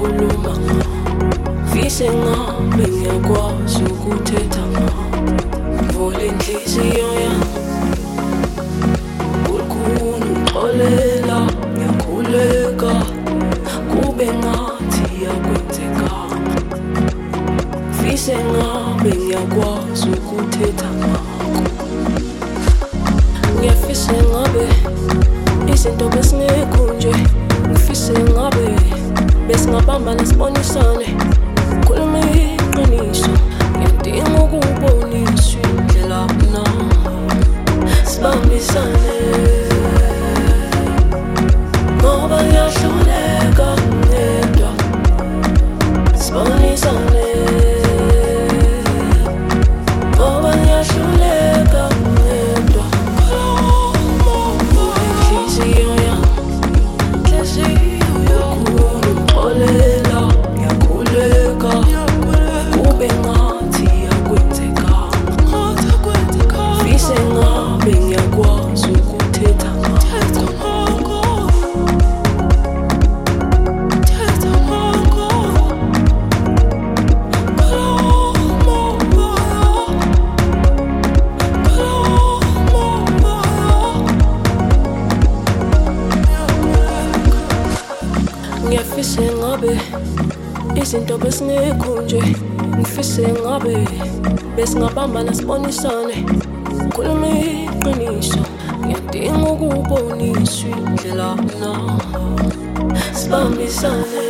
ngiyakhuluma fise ngabe ngiyakwazi ukuthetha vula inhliziyo yami ukhulu uxolela ngiyakhuleka kube ngathi yakwenzeka fise ngabe ngiyakwazi ukuthetha ngiyafise ngabe izinto besingekho nje ngifise ngabe besingabambana sibonisane khuluma iqiniso ngiyadinga ukuboniswa indlela na sibambisane ngoba ngiyahluleka ngedwa sibonisane ngoba ngiyahluleka ngedwa inhliziyo yami uxolela ngiyakhuleka kube ngathi yakwenzeka fise ngabe ngiyakwazi ukuthetha ngiyafise ngabe izinto besingekho nje ngifise ngabe besingabambana sibonisane khuluma iqiniso ngiyadinga ukuboniswa indlela na sibambisane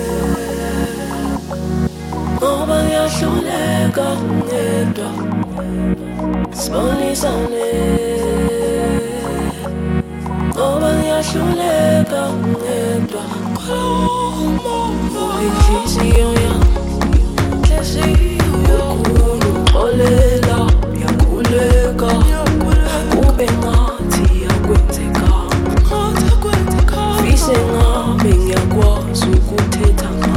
ngoba ngiyahluleka ngedwa sibonisane ngoba ngiyahluleka ngedwa inhliziyo yami ukhulu uxolela ngiyakhuleka kube ngathi yakwenzeka fise ngabe ngiyakwazi ukuthetha